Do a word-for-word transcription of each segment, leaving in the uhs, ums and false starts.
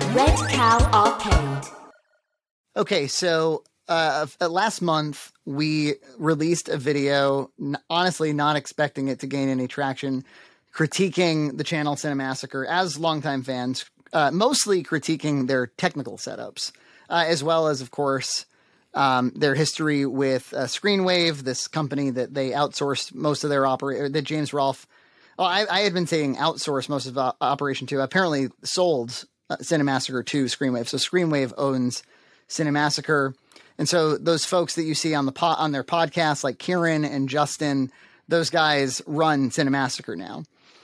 Red Cow Arcade. Okay, so uh, last month we released a video, honestly not expecting it to gain any traction, critiquing the channel Cinemassacre as longtime fans, uh, mostly critiquing their technical setups, uh, as well as, of course, um, their history with uh, Screenwave, this company that they outsourced most of their operation, that James Rolfe, well, I, I had been saying outsourced most of the operation to, apparently sold uh, Cinemassacre to Screenwave. So Screenwave owns Cinemassacre. And so those folks that you see on the po- on their podcasts, like Kieran and Justin, those guys run Cinemassacre now.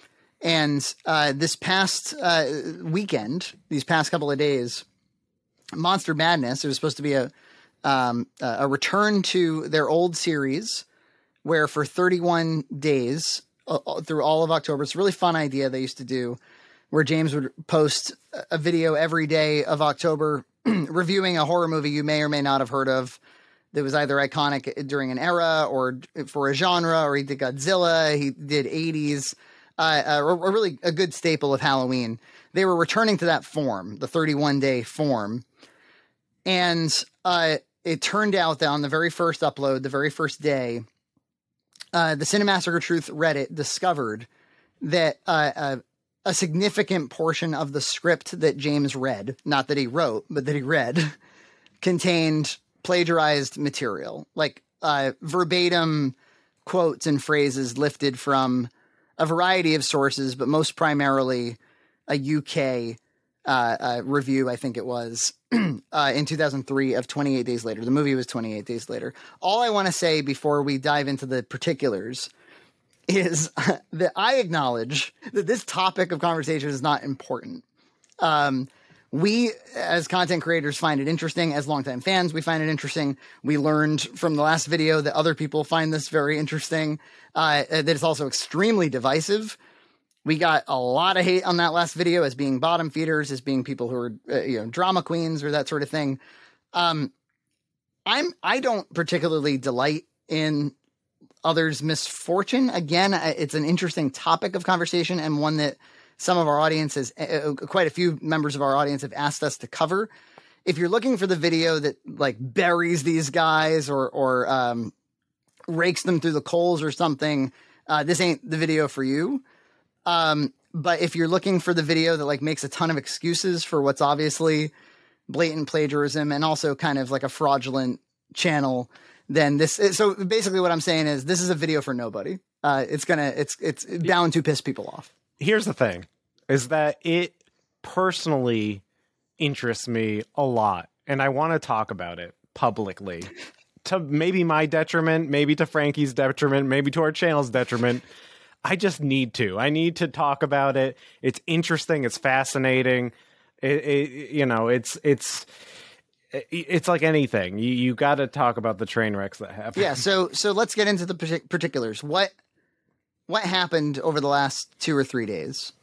And uh, this past uh, weekend, these past couple of days, Monster Madness, it was supposed to be a um, a return to their old series, where for thirty-one days uh, through all of October, it's a really fun idea they used to do, where James would post a video every day of October reviewing a horror movie you may or may not have heard of that was either iconic during an era or for a genre, or he did Godzilla, he did eighties, uh, a, a really a good staple of Halloween. They were returning to that form, the thirty-one day form. And uh, it turned out that on the very first upload, the very first day, uh, the Cinemassacre Truth Reddit discovered that uh, uh, a significant portion of the script that James read, not that he wrote, but that he read, contained plagiarized material, like uh, verbatim quotes and phrases lifted from a variety of sources, but most primarily a U K uh, uh, review, I think it was, uh, in two thousand three of twenty-eight Days Later. The movie was twenty-eight Days Later. All I want to say before we dive into the particulars is that I acknowledge that this topic of conversation is not important. Um, we, as content creators, find it interesting. As longtime fans, we find it interesting. We learned from the last video that other people find this very interesting, uh, that it's also extremely divisive. We got a lot of hate on that last video as being bottom feeders, as being people who are, uh, you know, drama queens or that sort of thing. Um, I'm, I don't particularly delight in others' misfortune. Again, it's an interesting topic of conversation, and one that some of our audiences, uh, quite a few members of our audience, have asked us to cover. If you're looking for the video that like buries these guys or or um, rakes them through the coals or something, uh, this ain't the video for you. Um, but if you're looking for the video that like makes a ton of excuses for what's obviously blatant plagiarism and also kind of like a fraudulent channel, then this is, so basically what I'm saying is this is a video for nobody. Uh, it's gonna, it's, it's bound to piss people off. Here's the thing, is that it personally interests me a lot, and I want to talk about it publicly, to maybe my detriment, maybe to Frankie's detriment, maybe to our channel's detriment. I just need to. I need to talk about it. It's interesting. It's fascinating. It, it, you know, it's it's it's like anything. You you got to talk about the train wrecks that happen. Yeah. So so let's get into the particulars. What what happened over the last two or three days?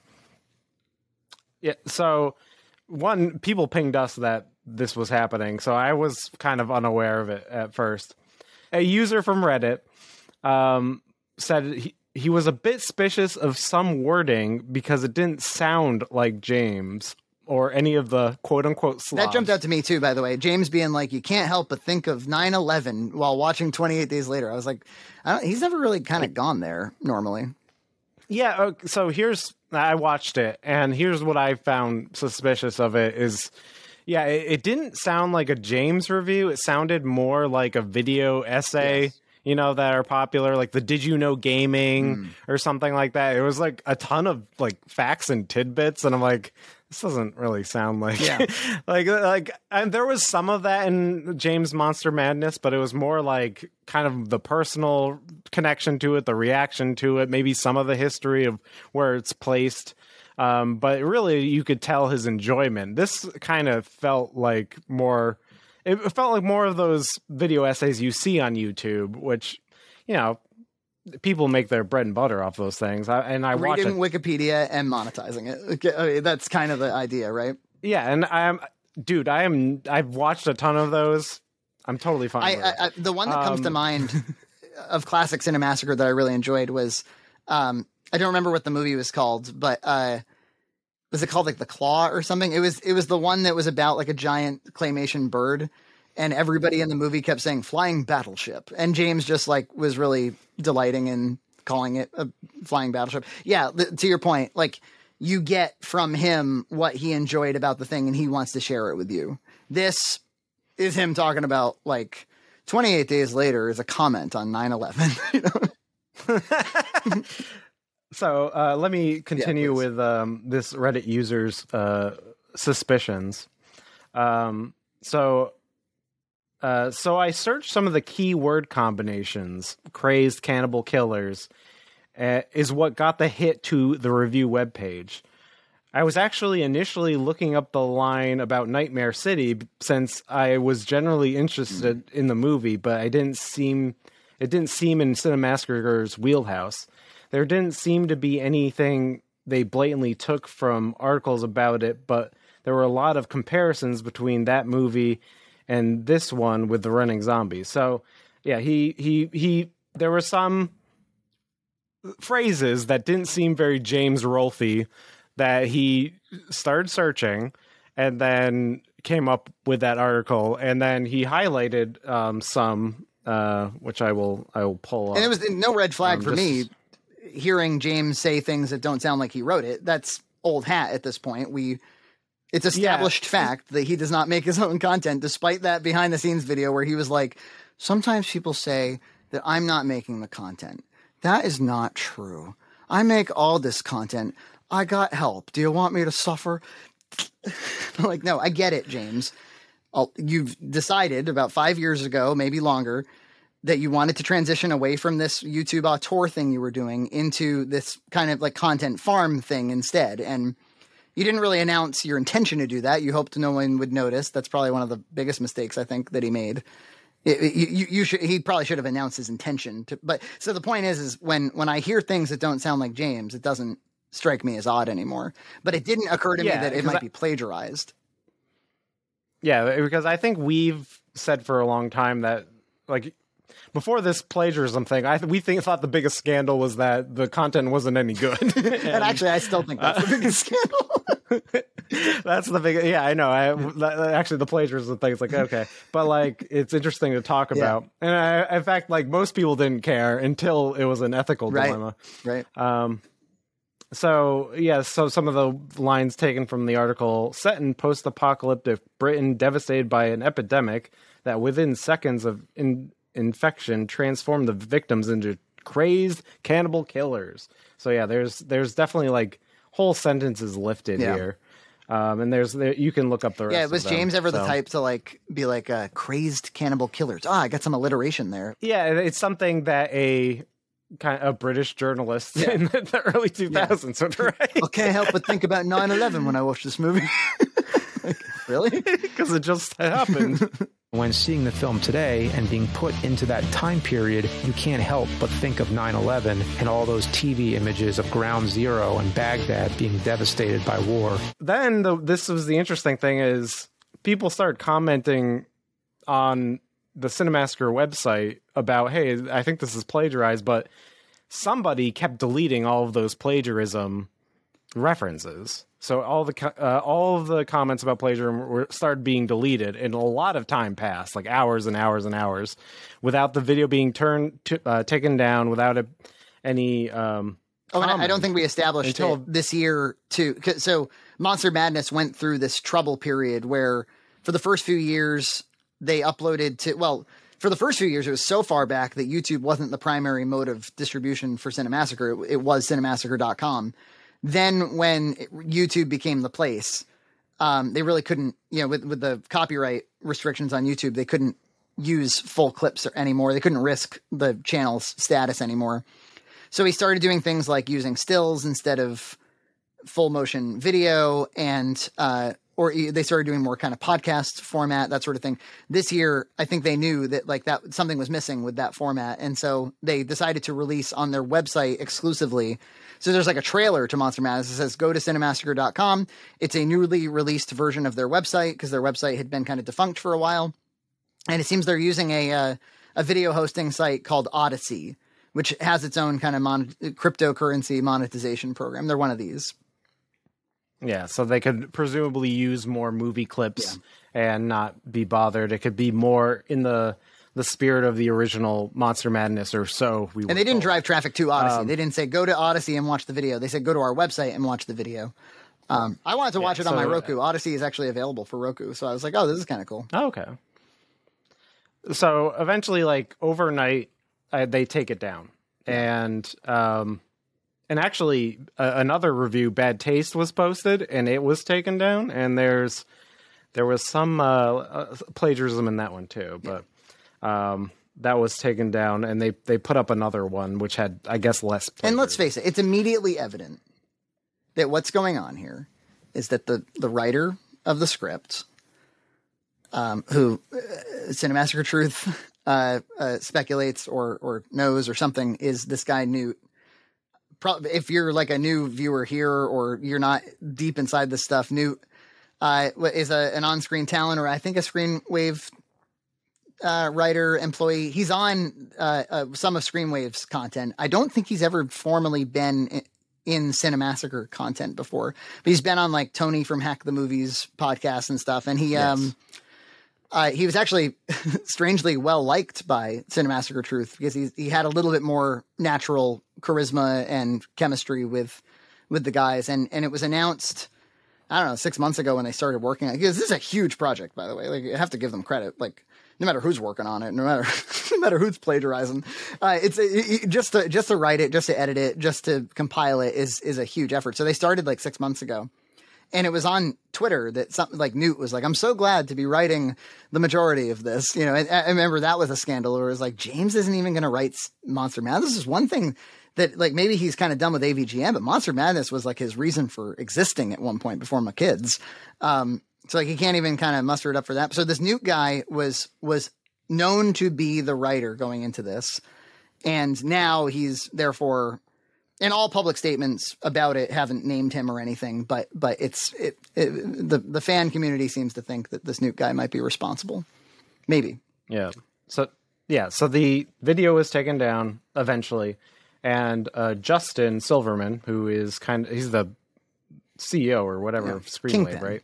Yeah. So one, people pinged us that this was happening, so I was kind of unaware of it at first. A user from Reddit um, said he. He was a bit suspicious of some wording because it didn't sound like James or any of the quote-unquote Slavs. That jumped out to me, too, by the way. James being like, you can't help but think of nine eleven while watching twenty-eight Days Later. I was like, I don't, he's never really kind of gone there, normally. Yeah, uh, so here's... I watched it, and here's what I found suspicious of it is... Yeah, it, it didn't sound like a James review. It sounded more like a video essay. Yes. You know, that are popular, like the Did You Know Gaming mm. or something like that. It was like a ton of like facts and tidbits. And I'm like, this doesn't really sound like, yeah. like, like, and there was some of that in James Monster Madness, but it was more like kind of the personal connection to it, the reaction to it, maybe some of the history of where it's placed. Um, but really, you could tell his enjoyment. This kind of felt like more... It felt like more of those video essays you see on YouTube, which, you know, people make their bread and butter off those things. I, and I watch reading Wikipedia and monetizing it. I mean, that's kind of the idea, right? Yeah, and I'm, dude, I am. I've watched a ton of those. I'm totally fine. I, with it. I, I, the one that comes um, to mind of classic Cinemassacre that I really enjoyed was, um, I don't remember what the movie was called, but uh, was it called like The Claw or something? It was it was the one that was about like a giant claymation bird, and everybody in the movie kept saying flying battleship, and James just like was really delighting in calling it a flying battleship. Yeah, th- to your point, like you get from him what he enjoyed about the thing and he wants to share it with you. This is him talking about like twenty-eight days later is a comment on nine eleven. You know? So uh, let me continue Yeah, with um, this Reddit user's uh, suspicions. Um, so, uh, so I searched some of the keyword combinations. Crazed cannibal killers uh, is what got the hit to the review webpage. I was actually initially looking up the line about Nightmare City since I was generally interested mm. in the movie, but I didn't seem it didn't seem in Cinemassacre's wheelhouse. There didn't seem to be anything they blatantly took from articles about it, but there were a lot of comparisons between that movie and this one with the running zombies. So, yeah, he he he. There were some phrases that didn't seem very James Rolfe that he started searching and then came up with that article, and then he highlighted um, some, uh, which I will I will pull up. And it was no red flag um, for just, me. Hearing James say things that don't sound like he wrote it, that's old hat at this point. We, it's established yeah. fact that he does not make his own content, despite that behind the scenes video where he was like, sometimes people say that I'm not making the content. That is not true. I make all this content. I got help. Do you want me to suffer? Like, no, I get it, James. I'll, you've decided about five years ago, maybe longer, that you wanted to transition away from this YouTube auteur thing you were doing into this kind of like content farm thing instead. And you didn't really announce your intention to do that. You hoped no one would notice. That's probably one of the biggest mistakes I think that he made. It, it, you, you should, he probably should have announced his intention to, but so the point is, is when, when I hear things that don't sound like James, it doesn't strike me as odd anymore, but it didn't occur to yeah, me that it might I, be plagiarized. Yeah. Because I think we've said for a long time that like, before this plagiarism thing, I th- we think thought the biggest scandal was that the content wasn't any good. and, and actually, I still think that's uh, the biggest scandal. That's the big, yeah, I know. I that, actually the plagiarism thing is like okay, but like it's interesting to talk about. Yeah. And I, in fact, like most people didn't care until it was an ethical right. dilemma. Right. Um. So yeah, so some of the lines taken from the article: set in post-apocalyptic Britain, devastated by an epidemic that within seconds of in infection transformed the victims into crazed cannibal killers. So yeah, there's there's definitely like whole sentences lifted yeah. here, um, and there's there, you can look up the rest. Yeah, was of them, James ever so. the type to like be like uh, crazed cannibal killers? Ah, I got some alliteration there. Yeah, it's something that a kind of a British journalist yeah. in the, the early two thousands yeah. would write. I can't help but think about nine eleven when I watch this movie. Like, really? Because it just happened. When seeing the film today and being put into that time period, you can't help but think of nine eleven and all those T V images of Ground Zero and Baghdad being devastated by war. Then the, this was the interesting thing is people start commenting on the Cinemassacre website about, hey, I think this is plagiarized, but somebody kept deleting all of those plagiarism references. So all the uh, all of the comments about plagiarism were started being deleted, and a lot of time passed, like hours and hours and hours, without the video being turned to, uh, taken down, without a, any. Um, oh, and I don't think we established until, it this year too. So Monster Madness went through this trouble period where, for the first few years, they uploaded to well. For the first few years, it was so far back that YouTube wasn't the primary mode of distribution for Cinemassacre. It, it was cinemassacre dot com. Then when it, YouTube became the place, um, they really couldn't, you know, with, with the copyright restrictions on YouTube, they couldn't use full clips anymore. They couldn't risk the channel's status anymore. So he started doing things like using stills instead of full motion video, and uh, or they started doing more kind of podcast format, that sort of thing. This year, I think they knew that like that something was missing with that format, and so they decided to release on their website exclusively. So there's like a trailer to Monster Madness. It says, go to cinemassacre dot com. It's a newly released version of their website because their website had been kind of defunct for a while. And it seems they're using a, uh, a video hosting site called Odyssey, which has its own kind of mon- cryptocurrency monetization program. They're one of these. Yeah, so they could presumably use more movie clips yeah. and not be bothered. It could be more in the the spirit of the original Monster Madness, or so we. And they didn't told. drive traffic to Odyssey. Um, they didn't say go to Odyssey and watch the video. They said go to our website and watch the video. Um, I wanted to watch yeah, it on so, my Roku. Odyssey is actually available for Roku, so I was like, oh, this is kind of cool. Oh, okay. So eventually, like overnight, uh, they take it down, yeah. and um, and actually uh, another review, Bad Taste, was posted, and it was taken down. And there's there was some uh, uh, plagiarism in that one too, but yeah. um, that was taken down, and they they put up another one which had, I guess, less plagiarism. And let's face it, it's immediately evident that what's going on here is that the, the writer of the script, um, who uh, Cinemassacre Truth uh, uh, speculates or or knows or something, is this guy Newt. Pro- if you're like a new viewer here or you're not deep inside this stuff, Newt uh, is a, an on-screen talent, or I think a Screenwave uh, writer employee. He's on uh, uh, some of Screenwave's content. I don't think he's ever formally been in, in Cinemassacre content before, but he's been on like Tony from Hack the Movies podcast and stuff. And he, yes. um, uh, he was actually strangely well liked by Cinemassacre Truth because he, he had a little bit more natural charisma and chemistry with, with the guys. And, and it was announced, I don't know, six months ago when they started working on it. Because this is a huge project, by the way. Like, you have to give them credit. Like, no matter who's working on it, no matter no matter who's plagiarizing, uh, it's it, it, just to just to write it, just to edit it, just to compile it is is a huge effort. So they started like six months ago, and it was on Twitter that something like Newt was like, "I'm so glad to be writing the majority of this." You know, and I remember that was a scandal where it was like, James isn't even going to write Monster Madness. This is one thing that like maybe he's kind of done with A V G M, but Monster Madness was like his reason for existing at one point before my kids. Um, So like he can't even kind of muster it up for that. So this Newt guy was was known to be the writer going into this, and now he's therefore, and all public statements about it haven't named him or anything. But but it's it, it the the fan community seems to think that this Newt guy might be responsible. Maybe. Yeah. So yeah. So the video was taken down eventually, and uh, Justin Silverman, who is kind of he's the C E O or whatever yeah. of Screenwave, Kingpin. right?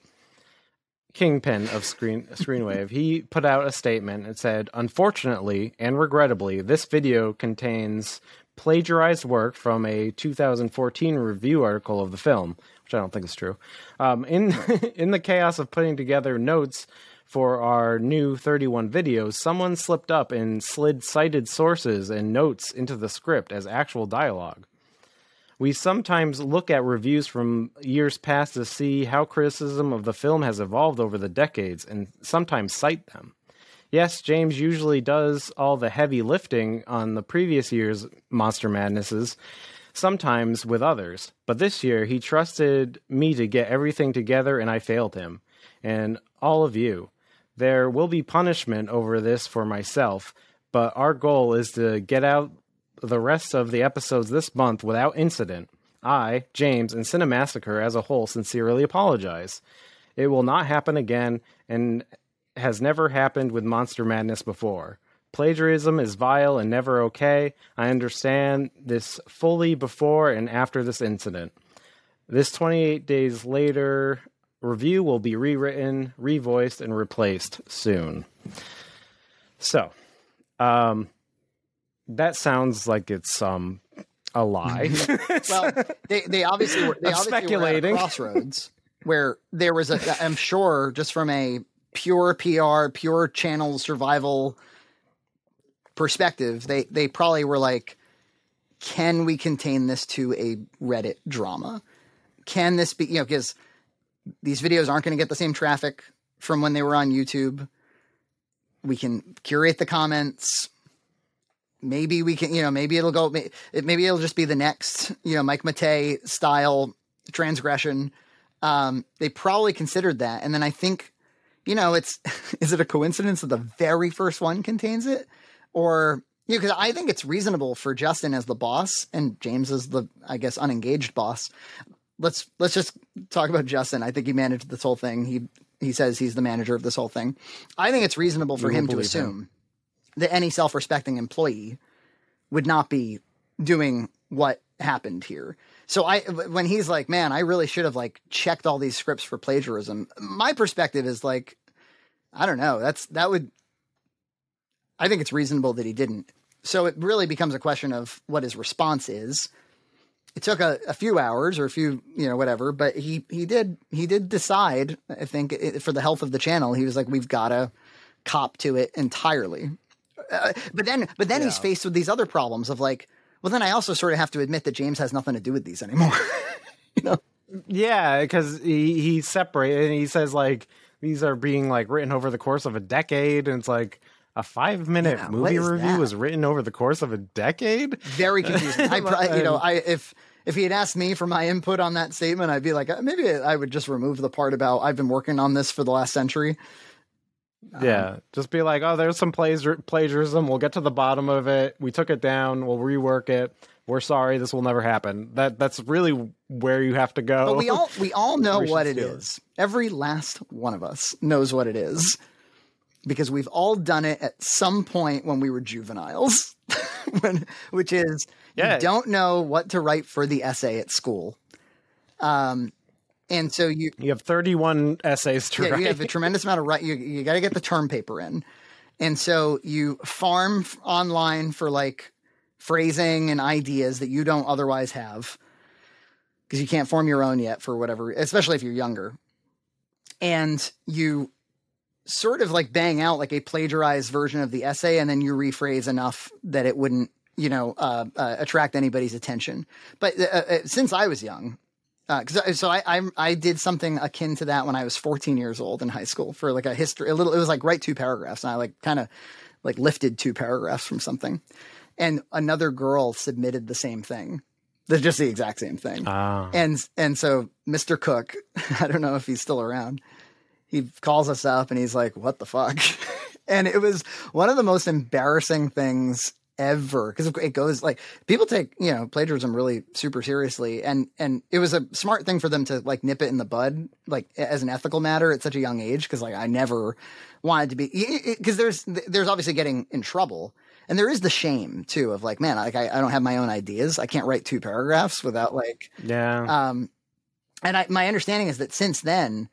Kingpin of Screen Screenwave, he put out a statement and said, "Unfortunately and regrettably, this video contains plagiarized work from a two thousand fourteen review article of the film," which I don't think is true. Um, in in the chaos of putting together notes for our new thirty-one videos, someone slipped up and slid cited sources and notes into the script as actual dialogue. We sometimes look at reviews from years past to see how criticism of the film has evolved over the decades and sometimes cite them. Yes, James usually does all the heavy lifting on the previous year's Monster Madnesses, sometimes with others. But this year, he trusted me to get everything together and I failed him. And all of you. There will be punishment over this for myself, but our goal is to get out the rest of the episodes this month without incident. I, James, and Cinemassacre as a whole sincerely apologize. It will not happen again and has never happened with Monster Madness before. Plagiarism is vile and never okay. I understand this fully before and after this incident. This twenty-eight days later review will be rewritten, revoiced, and replaced soon. So, um... that sounds like it's um a lie. Well, they they obviously were they obviously speculating. were at a crossroads where there was a I'm sure just from a pure P R, pure channel survival perspective, they they probably were like, can we contain this to a Reddit drama? Can this be, you know, because these videos aren't going to get the same traffic from when they were on YouTube. We can curate the comments. Maybe we can, you know, maybe it'll go, maybe it'll just be the next, you know, Mike Matei style transgression. Um, they probably considered that. And then I think, you know, it's, is it a coincidence that the very first one contains it? Or, you know, because I think it's reasonable for Justin as the boss and James as the, I guess, unengaged boss. Let's, let's just talk about Justin. I think he managed this whole thing. He, he says he's the manager of this whole thing. I think it's reasonable for him to assume him. that any self-respecting employee would not be doing what happened here. So I, when he's like, man, I really should have like checked all these scripts for plagiarism. My perspective is like, I don't know. That's, that would, I think it's reasonable that he didn't. So it really becomes a question of what his response is. It took a, a few hours or a few, you know, whatever, but he, he did, he did decide, I think it, for the health of the channel, he was like, we've got to cop to it entirely. Uh, but then, but then yeah. he's faced with these other problems of like, well, then I also sort of have to admit that James has nothing to do with these anymore. You know? Yeah, because he, he separated and he says like these are being like written over the course of a decade, and it's like a five minute yeah, movie review that? was written over the course of a decade. Very confusing. I, you know, I if if he had asked me for my input on that statement, I'd be like, maybe I would just remove the part about I've been working on this for the last century. Yeah, um, just be like, oh, there's some plagiar- plagiarism. We'll get to the bottom of it. We took it down. We'll rework it. We're sorry. This will never happen. That that's really where you have to go. But we all we all know what it is. Every last one of us knows what it is because we've all done it at some point when we were juveniles, when, which is yeah. you don't know what to write for the essay at school. Um. And so you you have thirty-one essays to yeah, write. You have a tremendous amount of write. You you got to get the term paper in, and so you farm f- online for like phrasing and ideas that you don't otherwise have because you can't form your own yet for whatever, especially if you're younger. And you sort of like bang out like a plagiarized version of the essay, and then you rephrase enough that it wouldn't, you know, uh, uh, attract anybody's attention. But uh, uh, since I was young. Uh, cause so I, I, I did something akin to that when I was fourteen years old in high school for like a history, a little, it was like write two paragraphs. And I like kind of like lifted two paragraphs from something, and another girl submitted the same thing. They're just the exact same thing. Oh. And, and so Mister Cook, I don't know if he's still around. He calls us up and he's like, what the fuck? And it was one of the most embarrassing things ever, because it goes like people take, you know, plagiarism really super seriously, and and it was a smart thing for them to like nip it in the bud, like as an ethical matter at such a young age, because like I never wanted to be, because there's there's obviously getting in trouble, and there is the shame too of like, man, like I, I don't have my own ideas, I can't write two paragraphs without like yeah um and I my understanding is that since then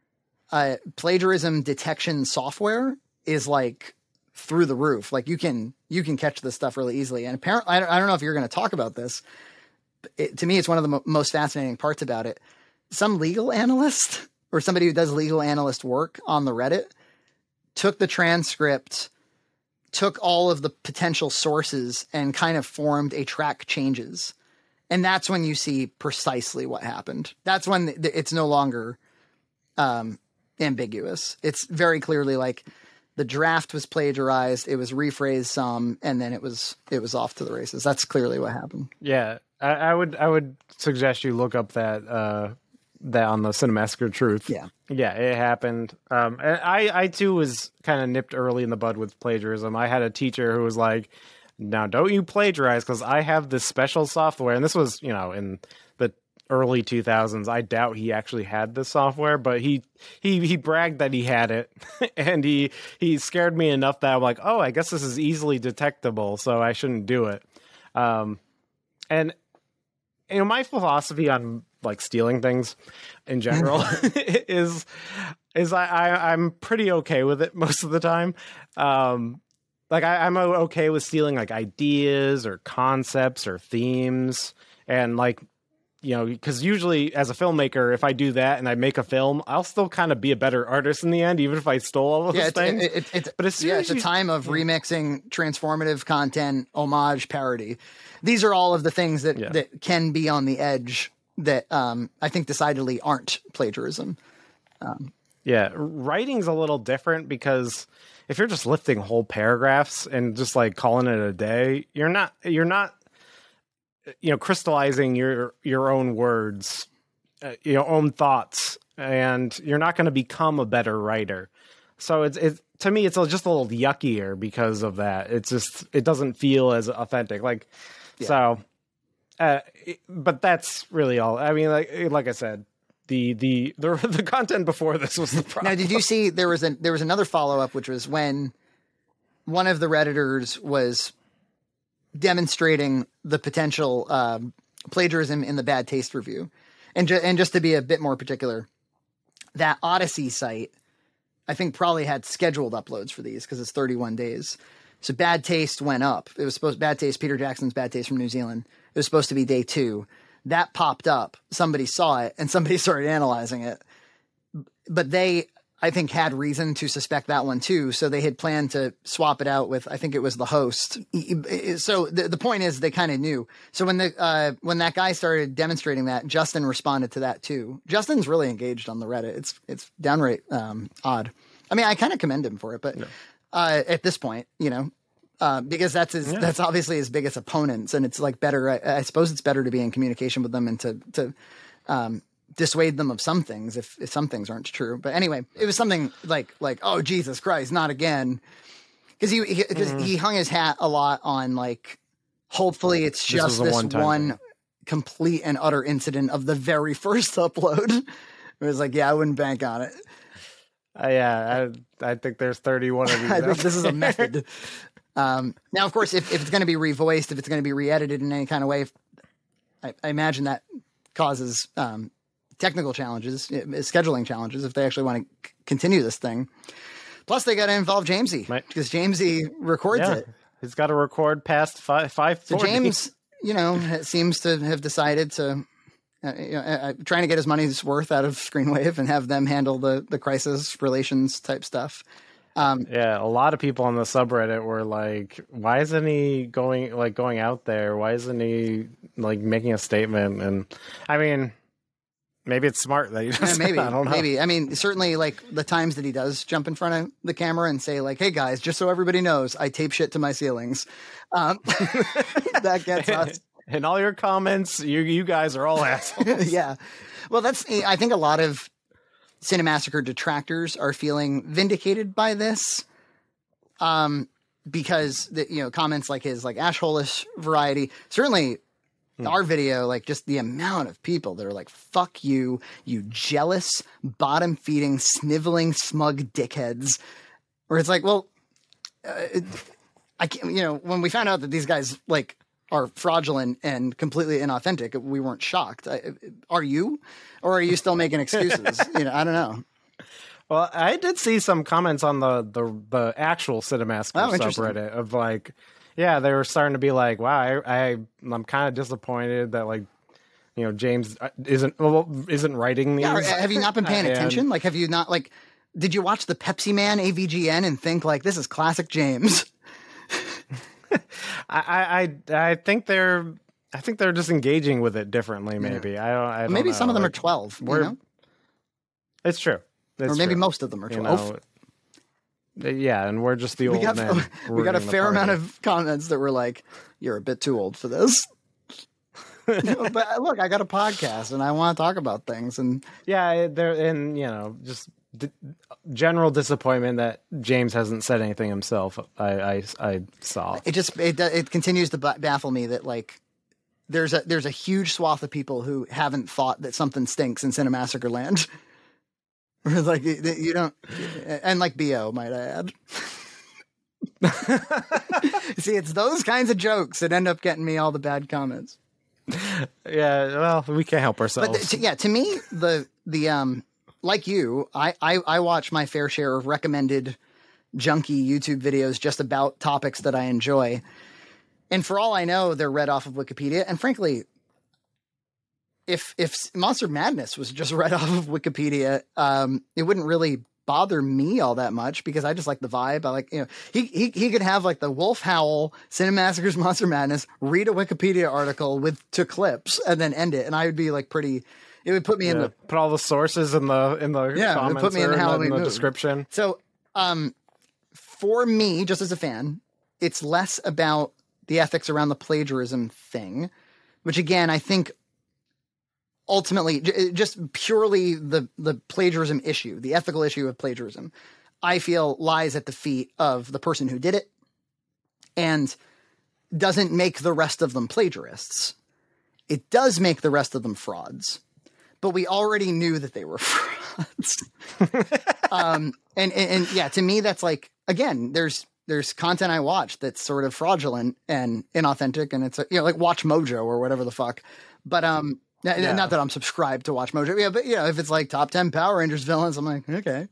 uh plagiarism detection software is like through the roof. Like you can, you can catch this stuff really easily. And apparently, I don't, I don't know if you're going to talk about this. But it, to me, it's one of the mo- most fascinating parts about it. Some legal analyst or somebody who does legal analyst work on the Reddit took the transcript, took all of the potential sources and kind of formed a track changes. And that's when you see precisely what happened. That's when th- it's no longer um, ambiguous. It's very clearly like, the draft was plagiarized, it was rephrased some, and then it was it was off to the races. That's clearly what happened. Yeah, I, I would I would suggest you look up that uh, that on the Cinemassacre Truth. Yeah, yeah, it happened. Um, and I I too was kind of nipped early in the bud with plagiarism. I had a teacher who was like, "Now don't you plagiarize because I have this special software." And this was, you know, in the early two thousands. I doubt he actually had this software, but he he he bragged that he had it, and he he scared me enough that I'm like, oh, I guess this is easily detectable, so I shouldn't do it. Um, and you know, my philosophy on like stealing things in general is is I, I I'm pretty okay with it most of the time. Um, like I, I'm okay with stealing like ideas or concepts or themes, and like. You know, because usually as a filmmaker, if I do that and I make a film, I'll still kind of be a better artist in the end, even if I stole all of yeah, those it's, things. It, it, it, but as soon yeah, as it's you, a time of remixing transformative content, homage, parody. These are all of the things that, yeah. that can be on the edge that um, I think decidedly aren't plagiarism. Um, yeah, writing's a little different because if you're just lifting whole paragraphs and just like calling it a day, you're not you're not. you know, crystallizing your, your own words, uh, your own thoughts, and you're not going to become a better writer. So it's, it's, to me, it's just a little yuckier because of that. It's just, it doesn't feel as authentic. Like, yeah. so, uh, it, but that's really all. I mean, like, like I said, the, the, the, the content before this was the problem. Now, did you see there was a, there was another follow-up, which was when one of the Redditors was demonstrating the potential um, plagiarism in the Bad Taste review. And, ju- and just to be a bit more particular, that Odyssey site, I think probably had scheduled uploads for these because it's thirty-one days. So Bad Taste went up. It was supposed Bad Taste, Peter Jackson's Bad Taste from New Zealand. It was supposed to be day two. That popped up. Somebody saw it and somebody started analyzing it. But they, I think, had reason to suspect that one too. So they had planned to swap it out with, I think it was the host. So the, the point is they kind of knew. So when the, uh, when that guy started demonstrating that, Justin responded to that too. Justin's really engaged on the Reddit. It's, it's downright, um, odd. I mean, I kind of commend him for it, but, yeah. uh, at this point, you know, uh, because that's his, yeah. that's obviously his biggest opponents. And it's like better, I, I suppose it's better to be in communication with them and to, to, um, dissuade them of some things if, if some things aren't true. But anyway, it was something like, like, oh, Jesus Christ, not again. Cause he, he, cause mm-hmm. he hung his hat a lot on like, hopefully it's just this, this one thing. Complete and utter incident of the very first upload. It was like, yeah, I wouldn't bank on it. Uh, yeah. I, I think there's thirty-one of these. I think this is a method. Um, now, of course, if, if it's going to be revoiced, if it's going to be re-edited in any kind of way, if, I, I imagine that causes, um, technical challenges, scheduling challenges, if they actually want to c- continue this thing. Plus, they got to involve Jamesy because Jamesy records yeah, it. He's got to record past five five. So James, you know, seems to have decided to, uh, you know, uh, trying to get his money's worth out of Screenwave and have them handle the the crisis relations type stuff. Um, yeah, a lot of people on the subreddit were like, "Why isn't he going like going out there? Why isn't he like making a statement?" And I mean. Maybe it's smart that you just, yeah, maybe, I don't know. Maybe. I mean, certainly like the times that he does jump in front of the camera and say like, hey guys, just so everybody knows, I tape shit to my ceilings. Um, that gets us. And all your comments, you, you guys are all assholes. Yeah. Well, that's, I think a lot of Cinemassacre detractors are feeling vindicated by this. Um, because the, you know, comments like his, like Ashhole-ish variety, certainly Hmm. our video, like just the amount of people that are like, fuck you, you jealous, bottom feeding, sniveling, smug dickheads. Where it's like, well, uh, it, I can't, you know, when we found out that these guys like are fraudulent and completely inauthentic, we weren't shocked. I, are you, or are you still making excuses? You know, I don't know. Well, I did see some comments on the, the, the actual Cinemassacre oh, subreddit of like, yeah, they were starting to be like, wow, I, I I'm kind of disappointed that like, you know, James isn't well, isn't writing these. Yeah, have you not been paying and, attention? Like, have you not like, did you watch the Pepsi Man A V G N and think like, this is classic James? I, I I think they're I think they're just engaging with it differently. Maybe yeah. I don't. I don't maybe know. some of them like, are twelve. You know? It's true. It's or maybe true. most of them are twelve. You know, yeah, and we're just the we old got, men. We got a fair amount of comments that were like, "You're a bit too old for this." You know, but look, I got a podcast and I want to talk about things, and yeah, there and you know, just d- general disappointment that James hasn't said anything himself. I I, I saw it. Just it it continues to baffle me that like there's a there's a huge swath of people who haven't thought that something stinks in Cinemassacre land. Like you don't, and like B O might I add. See, it's those kinds of jokes that end up getting me all the bad comments. Yeah, well, we can't help ourselves. But the, to, yeah, to me, the the um, like you, I, I I watch my fair share of recommended junky YouTube videos just about topics that I enjoy, and for all I know, they're read off of Wikipedia. And frankly, if if Monster Madness was just read off of Wikipedia, um, it wouldn't really bother me all that much because I just like the vibe. I like, you know, he he he could have like the Wolf Howl Cinemassacre's Monster Madness, read a Wikipedia article with to clips, and then end it, and I would be like pretty. It would put me yeah, in the put all the sources in the in the yeah, comments it put me in the Halloween in the mood. description. So, um, for me, just as a fan, it's less about the ethics around the plagiarism thing, which again I think. Ultimately, just purely the, the plagiarism issue, the ethical issue of plagiarism, I feel lies at the feet of the person who did it and doesn't make the rest of them plagiarists. It does make the rest of them frauds, but we already knew that they were frauds. um, and, and, and yeah, to me, that's like, again, there's, there's content I watch that's sort of fraudulent and inauthentic. And it's, a, you know, like Watch Mojo or whatever the fuck. But um, Yeah. not that I'm subscribed to Watch Mojo. Yeah, but you know, if it's like top ten Power Rangers villains, I'm like, okay.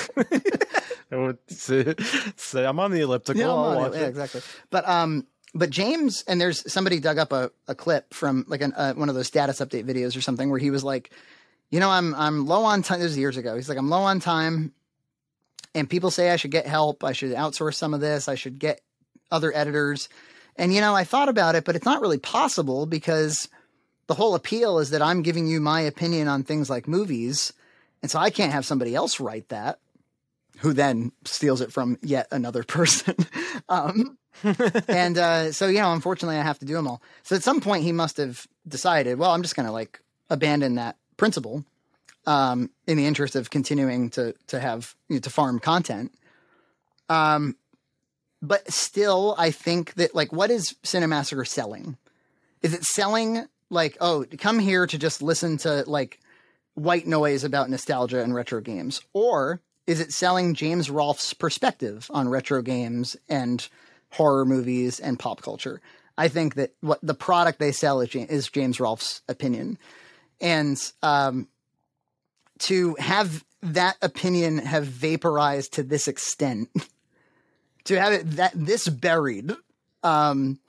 So I'm on the elliptical. Yeah, I'm I'll on it. watch Yeah, it. exactly. But um, but James, and there's somebody dug up a, a clip from like an, uh, one of those status update videos or something where he was like, you know, I'm I'm low on time. This was years ago. He's like, I'm low on time, and people say I should get help. I should outsource some of this. I should get other editors. And you know, I thought about it, but it's not really possible because the whole appeal is that I'm giving you my opinion on things like movies, and so I can't have somebody else write that, who then steals it from yet another person. um, and uh, so, you know, unfortunately, I have to do them all. So at some point, he must have decided, well, I'm just going to like abandon that principle um, in the interest of continuing to to have you know, to farm content. Um, but still, I think that like, what is Cinemassacre selling? Is it selling like, oh, come here to just listen to like white noise about nostalgia and retro games, or is it selling James Rolfe's perspective on retro games and horror movies and pop culture? I think that what the product they sell is, is James Rolfe's opinion. And um, to have that opinion have vaporized to this extent, to have it that this buried, um,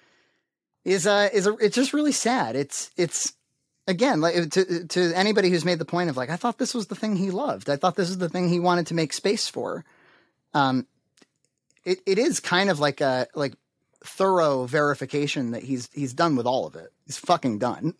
is a is a it's just really sad. It's it's again like to to anybody who's made the point of like, I thought this was the thing he loved. I thought this is the thing he wanted to make space for. Um, it it is kind of like a like thorough verification that he's he's done with all of it. He's fucking done.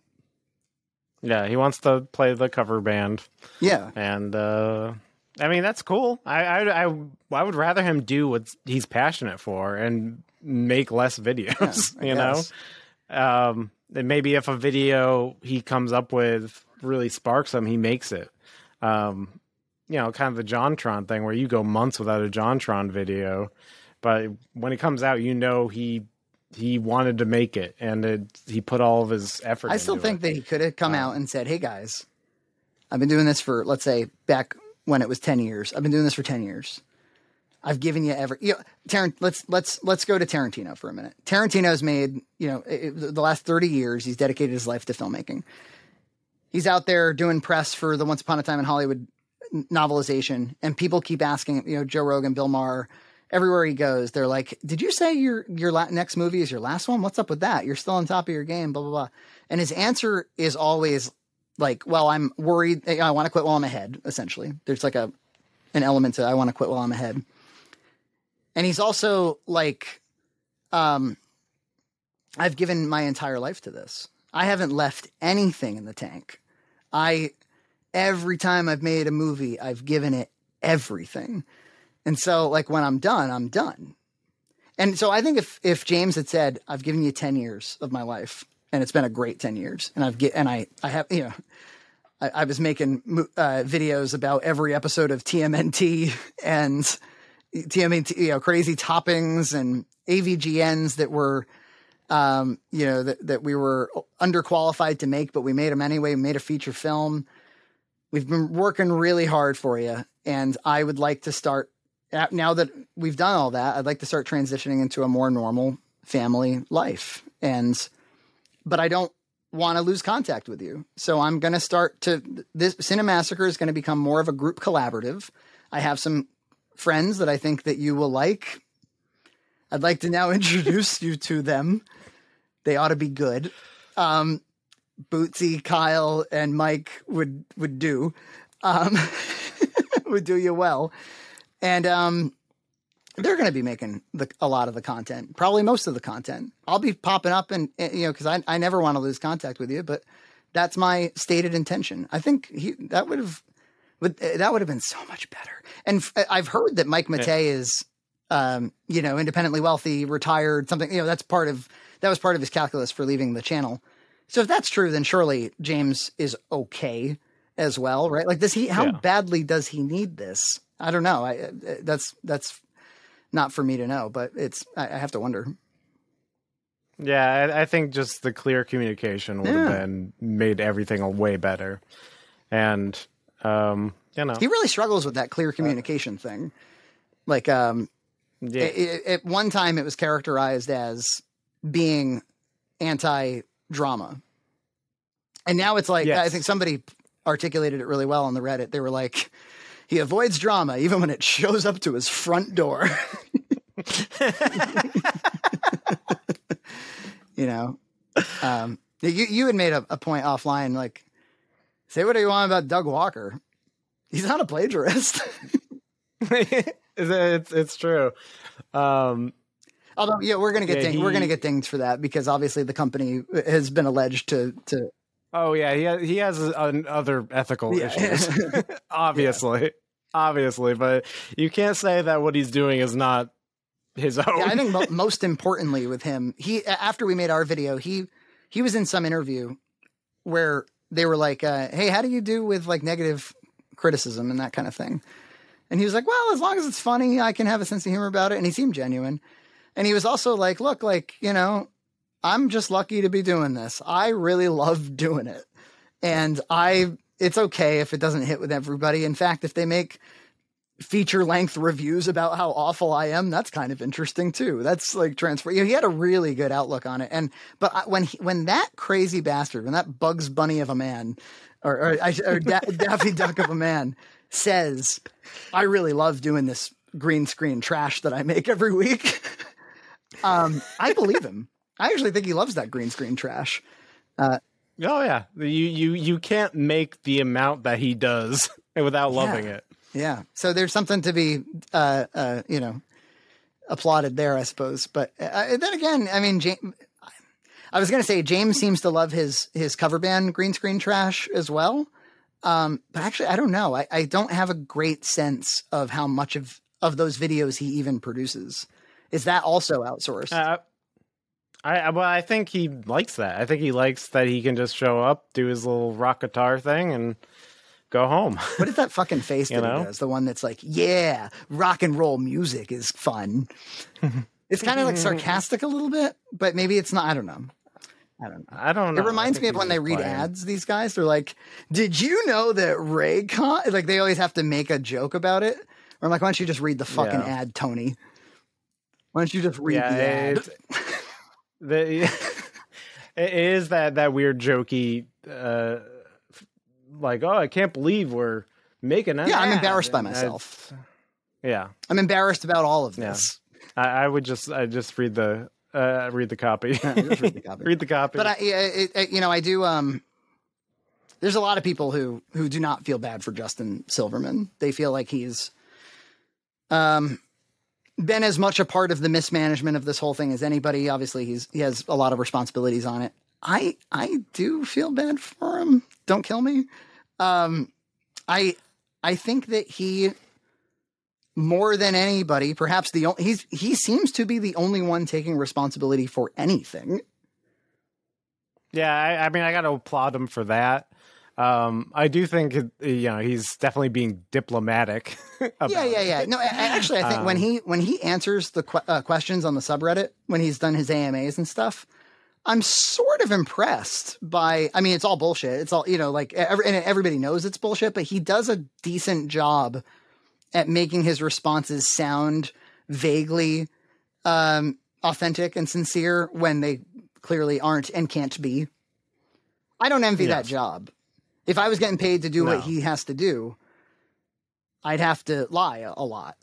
Yeah, he wants to play the cover band. Yeah, and uh, I mean that's cool. I, I I I would rather him do what he's passionate for and make less videos. Yeah, you guess. know, um, and maybe if a video he comes up with really sparks him, he makes it. Um, you know, kind of the JonTron thing where you go months without a JonTron video, but when it comes out, you know he. He wanted to make it, and it, he put all of his effort. I still into think it. that he could have come Um, out and said, "Hey guys, I've been doing this for let's say back when it was ten years. I've been doing this for ten years. I've given you every. You know, Tarant, let's let's let's go to Tarantino for a minute. Tarantino's made you know it, the last thirty years. He's dedicated his life to filmmaking. He's out there doing press for the Once Upon a Time in Hollywood novelization, and people keep asking. You know, Joe Rogan, Bill Maher. Everywhere he goes, they're like, did you say your your la- next movie is your last one? What's up with that? You're still on top of your game, blah, blah, blah. And his answer is always like, well, I'm worried. I want to quit while I'm ahead, essentially. There's like a an element to I want to quit while I'm ahead. And he's also like, um, I've given my entire life to this. I haven't left anything in the tank. I, every time I've made a movie, I've given it everything. And so, like, when I'm done, I'm done. And so I think if, if James had said, I've given you ten years of my life, and it's been a great ten years, and I've get, and I, I have, you know, I, I was making uh, videos about every episode of T M N T and T M N T, you know, crazy toppings and A V G Ns that were, um, you know, that, that we were underqualified to make, but we made them anyway. We made a feature film. We've been working really hard for you. And I would like to start, now that we've done all that, I'd like to start transitioning into a more normal family life. And, but I don't want to lose contact with you. So I'm going to start to, this Cinemassacre is going to become more of a group collaborative. I have some friends that I think that you will like. I'd like to now introduce you to them. They ought to be good. Um, Bootsy, Kyle, and Mike would, would do, um, would do you well. And um, they're going to be making the, a lot of the content, probably most of the content. I'll be popping up and, and you know, because I, I never want to lose contact with you, but that's my stated intention. I think he, that would have would that would have been so much better. And f- I've heard that Mike Matei yeah. is, um, you know, independently wealthy, retired, something. You know, that's part of that was part of his calculus for leaving the channel. So if that's true, then surely James is okay as well, right? Like, does he? How yeah. badly does he need this? I don't know. I that's that's not for me to know, but it's I, I have to wonder. Yeah, I, I think just the clear communication would yeah. have been made everything way better, and um, you know, he really struggles with that clear communication uh, thing. Like, um, yeah. it, it, at one time, it was characterized as being anti-drama, And now it's like, Yes. I think somebody articulated it really well on the Reddit. They were like, he avoids drama even when it shows up to his front door. You know, um, you, you had made a, a point offline, like, say what you want about Doug Walker. He's not a plagiarist. it's, it's true. Um, Although, yeah, we're gonna get Yeah, ding- he- we're gonna get dinged for that because obviously the company has been alleged to to oh yeah, he has, he has uh, other ethical Yeah. issues, obviously, obviously. But you can't say that what he's doing is not his own. Yeah, I think mo- most importantly with him, he after we made our video, he he was in some interview where they were like, uh, "Hey, how do you do with like negative criticism and that kind of thing?" And he was like, "Well, as long as it's funny, I can have a sense of humor about it." And he seemed genuine. And he was also like, "Look, like you know, I'm just lucky to be doing this. I really love doing it, and I it's okay if it doesn't hit with everybody. In fact, if they make feature length reviews about how awful I am, that's kind of interesting too. That's like transfer." He had a really good outlook on it. And but I, when he, when that crazy bastard, when that Bugs Bunny of a man, or or, I- or da- Daffy Duck of a man says, "I really love doing this green screen trash that I make every week," um, I believe him. I actually think he loves that green screen trash. Oh yeah, you you you can't make the amount that he does without loving Yeah. it. Yeah. So there's something to be, uh, uh, you know, applauded there, I suppose. But uh, then again, I mean, James, I was going to say James seems to love his his cover band green screen trash as well. Um, but actually, I don't know. I, I don't have a great sense of how much of, of those videos he even produces. Is that also outsourced? Uh, I well, I think he likes that. I think he likes that he can just show up, do his little rock guitar thing, and go home. What is that fucking face You that know? he does? The one that's like, yeah, rock and roll music is fun. It's kind of like sarcastic a little bit, but maybe it's not. I don't know. I don't know. I don't know. It reminds I me think of when he's they just read playing. ads, these guys. They're like, did you know that Raycon? Like, they always have to make a joke about it. Or I'm like, why don't you just read the fucking Yeah. ad, Tony? Why don't you just read Yeah, the ad? it's- the, it is that that weird jokey, uh, like, oh, I can't believe we're making an Yeah, I'm ad. embarrassed by And myself. it's- Yeah, I'm embarrassed about all of Yeah. this. I, I would just I just read the uh, read the copy. Yeah, just read the copy. Read the copy. But I, yeah, it, it, you know, I do. Um, there's a lot of people who who do not feel bad for Justin Silverman. They feel like he's um, been as much a part of the mismanagement of this whole thing as anybody. Obviously, he's he has a lot of responsibilities on it. I I do feel bad for him. Don't kill me. Um, I I think that he, more than anybody, perhaps the only he's he seems to be the only one taking responsibility for anything. Yeah, I, I mean, I got to applaud him for that. Um, I do think you know he's definitely being diplomatic. about Yeah, yeah, it. yeah. No, a- actually, I think when Um, he when he answers the que- uh, questions on the subreddit when he's done his A M As and stuff, I'm sort of impressed by. I mean, it's all bullshit. It's all you know, like every, and everybody knows it's bullshit. But he does a decent job at making his responses sound vaguely um, authentic and sincere when they clearly aren't and can't be. I don't envy that Yes. job. If I was getting paid to do No. what he has to do, I'd have to lie a, a lot.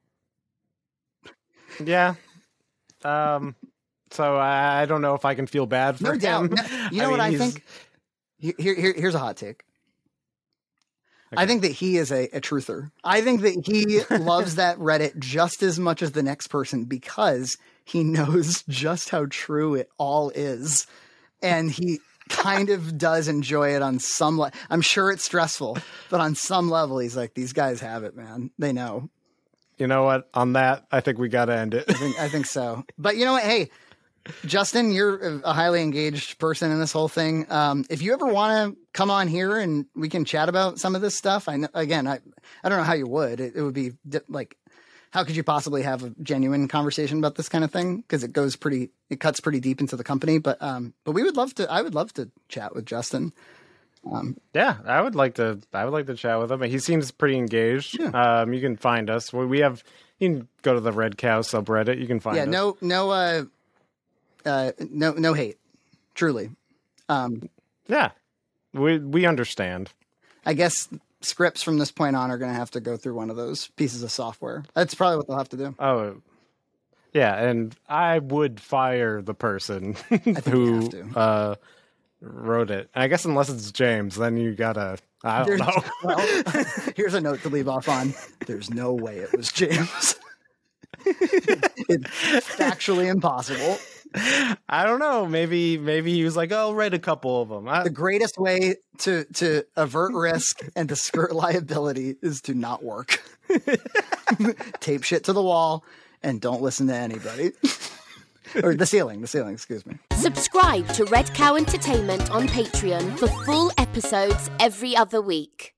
Yeah. Um. So I, I don't know if I can feel bad for No him. doubt. No- you know I what mean, I he's- think? Here, here, here's a hot take. I Okay. think that he is a, a truther. I think that he loves that Reddit just as much as the next person because he knows just how true it all is. And he kind of does enjoy it on some level. I'm sure it's stressful, but on some level, he's like, these guys have it, man. They know. You know what? On that, I think we got to end it. I think, I think so. But you know what? Hey, Justin, you're a highly engaged person in this whole thing. Um, if you ever want to come on here and we can chat about some of this stuff, I know, again, I, I don't know how you would. It, it would be di- like, how could you possibly have a genuine conversation about this kind of thing? Because it goes pretty, it cuts pretty deep into the company. But, um, but we would love to. I would love to chat with Justin. Yeah, I would like to. I would like to chat with him. He seems pretty engaged. Yeah. Um, you can find us. We we have. You can go to the Red Cow subreddit. You can find Yeah, us. no, no, uh, uh, no, no hate. Truly. Um, Yeah. We we understand. I guess scripts from this point on are going to have to go through one of those pieces of software. That's probably what they'll have to do. Oh, yeah, and I would fire the person who uh, wrote it. I guess unless it's James, then you gotta. I don't There's, know. Well, here's a note to leave off on. There's no way it was James. It's factually impossible. I don't know. Maybe maybe he was like, "Oh, I'll write a couple of them." I, The greatest way to to avert risk and to skirt liability is to not work. Tape shit to the wall and don't listen to anybody. Or the ceiling, the ceiling, excuse me. Subscribe to Red Cow Entertainment on Patreon for full episodes every other week.